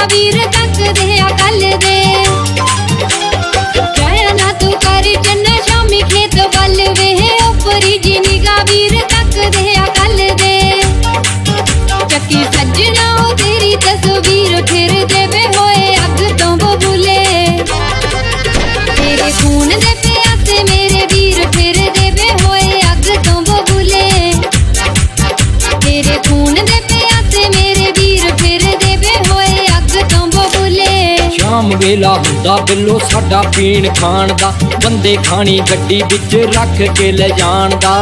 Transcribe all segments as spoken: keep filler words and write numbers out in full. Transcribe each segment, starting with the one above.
वीर तक दे अकल दे जाया ना तू कर चन्ना शामी खेत बल वे उपरी जी निगाह वीर तक दे अकल दे चक्की सजना ओ तेरी तस्वीर फिर देवे होए अग तो बबूले तेरे खून दे प्यासे मेरे वीर फिर देवे होए अग तो बबूले तेरे खून दे प्यासे मेरे वीर फिर देवे होए अग तो बबूले शाम वेला हुंदा बिल्लो साडा पीण खाण दा बंदे खानी गड्डी विच रख के ले जाण दा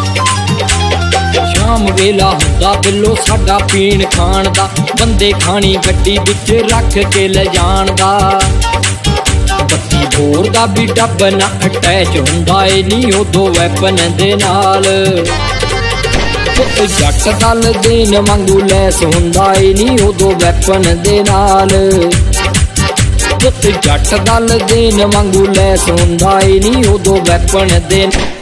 शाम वेला हुंदा बिल्लो साडा पीण खाण दा बंदे खानी गड्डी विच रख के ले जाण दा बत्ती बोर दा भी डब ना अटैच हुंदा ए नी उदो वैपन दे नाल पुत जट दल देन वांगू लैस हुंदा ए नी उदो वैपन दे नाल पुत जट दल देन वांगू लैस हुंदा ए नी उदो वैपन दे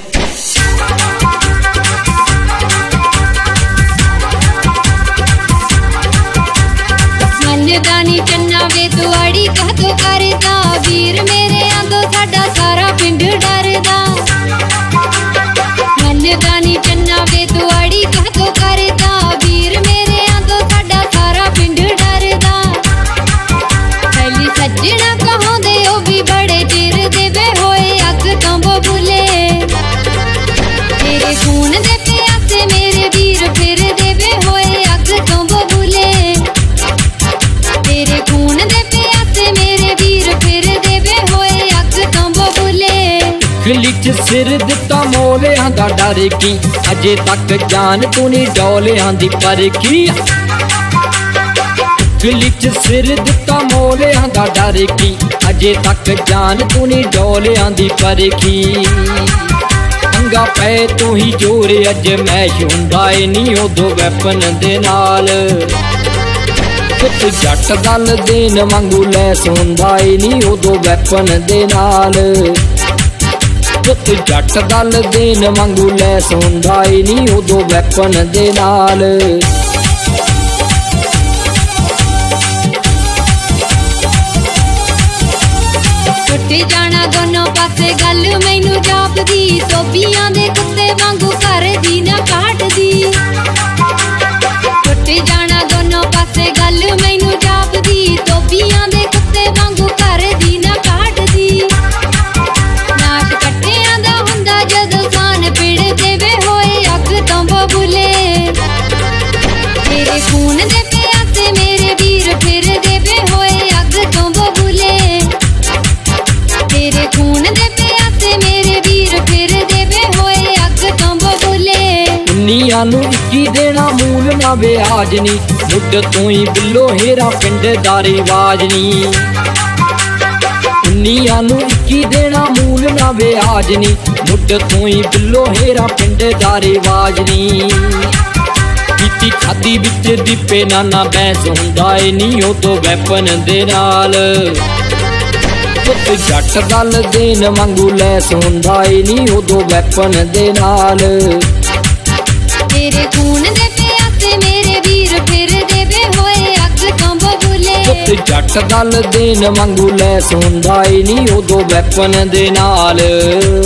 दानी चन्ना वे दुआड़ी कह तो करदा वीर मेरे आंदो साडा सारा पिंड डरदा मन दानी चन्ना वे दुआड़ी कह तो करदा वीर मेरे आंदो साडा सारा पिंड डरदा पहली सज्जना कहों दे ओ भी बड़े चिर देवे होए अग तो बबूले तेरे खून दे प्यासे मेरे वीर फिर देवे होए अग तो बबूले तेरे खून दे प्यासे मेरे वीर फिर देवे होए अग तो बबूले गली च सिर दिता मोलियां दा डर की अजे तक जान तू नी डोलियां दी परखी गली च सिर दिता मोलियां दा डर की अजे तक जान तू नी डोलियां दी परखी अंगा पै तू ही जोर अज मैश हुंदा ए नी उदो वैपन दे नाल पुत जट दल देन वांगू लैस हुंदा ए नी उदो वैपन दे नाल पुत जट दल देन वांगू लैस हुंदा ए नी उदो वैपन दे नाल टुट जाना दोनों पासे गल मैनू जापदी तोबियां दे कुत्ते वांगू घर दी ना काटदी टुट जाना दोनों पासे गल मैनू जापदी तोबियां दे कुत्ते वांगू घर दी ना काटदी नाश कट्टियां दा हुंदा जदों सान पिड़ देवे होए अग तो बबूले तेरे खून दे प्यासे मेरे वीर फिर देवे होए अग तो बबूले तेरे खून दे प्यासे मेरे वीर फिर देवे होए अग तो बबूले उन्नियां नू इक्की देना मूल ना ब्याज नी मुड तू ही बिल्लो हेरा पिंड दा रिवाज नी उन्नियां नू इक्की देना मूल ना ब्याज नी मुड तू ही बिल्लो हेरा पिंड दा रिवाज नी पीती खादी विच दीपे नाना बैंस हुंदा ए नी उदो वैपन दे नाल पुत जट दल देन वांगू लैस हुंदा ए नी उदो वैपन दे नाल तेरे खून दे प्यासे मेरे वीर फिर देवे होए अग तो बबूले पुत जट दल देन वांगू लैस हुंदा ए नी उदो वैपन दे नाल।